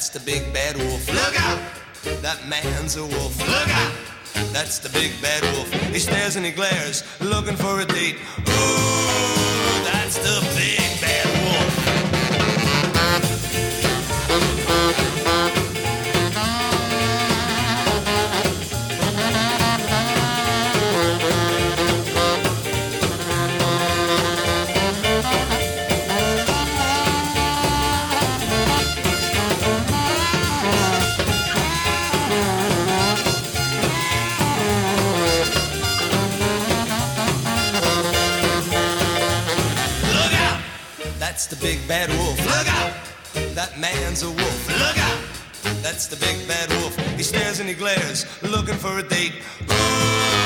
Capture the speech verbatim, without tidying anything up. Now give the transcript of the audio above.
That's the big bad wolf. Look out! That man's a wolf. Look out! That's the big bad wolf. He stares and he glares, looking for a date. Ooh, that's the big bad wolf. That's the big bad wolf. Look out! That man's a wolf. Look out! That's the big bad wolf. He stares and he glares, looking for a date. Ooh!